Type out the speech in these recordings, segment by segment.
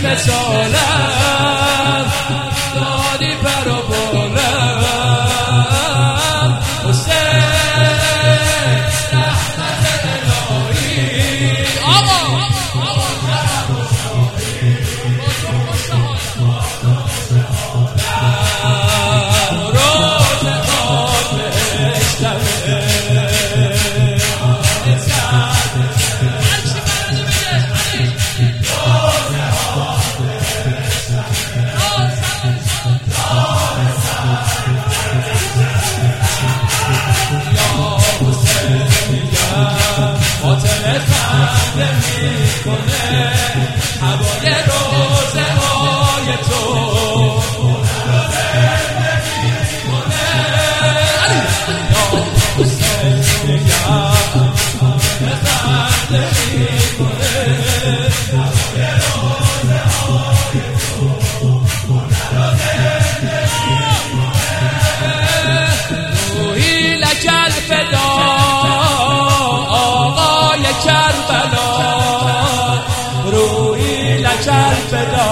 مثالم دادی پر و بالم حسین رحمت الهی آقا روز خاک بهشتمه خاطر خنده میکنه هوای روزه های تو یا حسین خاطر خنده میکنه هوای روزه های تو روحی لکل فدا کربلا روحی لکل فدا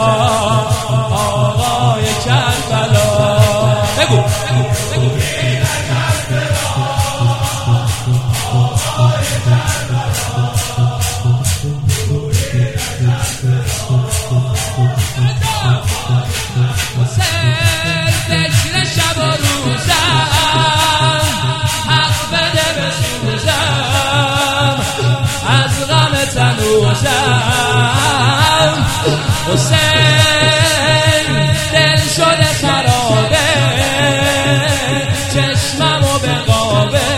آقای کربلا بگو روحی لکل فدا آقای کربلا روحی لکل فدا حسین ذکر شب و روزم حق بده بسوزم از غم تنوزم حسین دل شده خرابه چشممو به قابه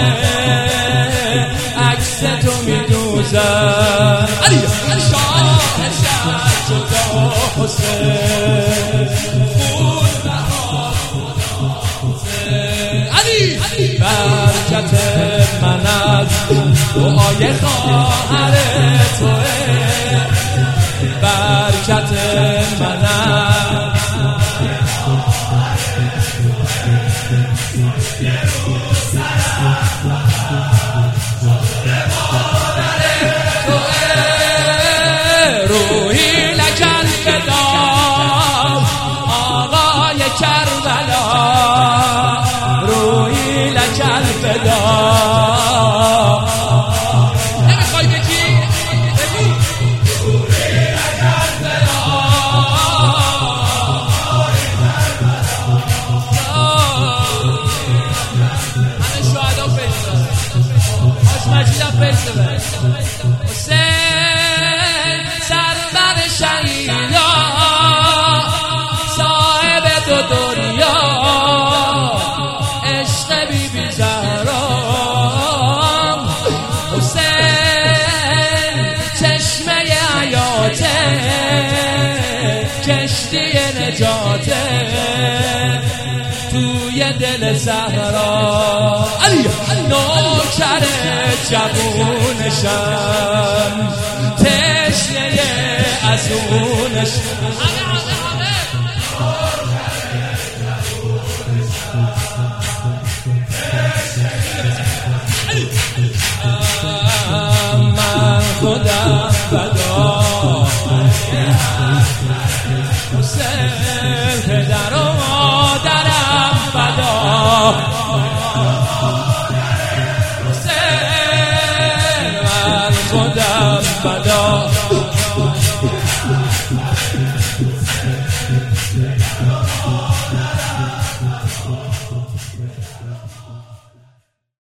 عکس تو میدوزم شاه شهر جدا حسین خون بها برکت من از دعای خواهر توه برکت من از روحی لکل فدا آقای کربلا روحی لکل فدا نمیخوای بگی؟ بگو روحی لکل فدا همه شهدا پیش داره حاج مجید هم پیش داره حسین سرور شهیدا صاحب دو دنیا عشق بی بی زهرا حسین چشمه حیاته کشتی نجاته توی دل صحرا نوکر جوونشم تشنه ازونشم من خودم فدا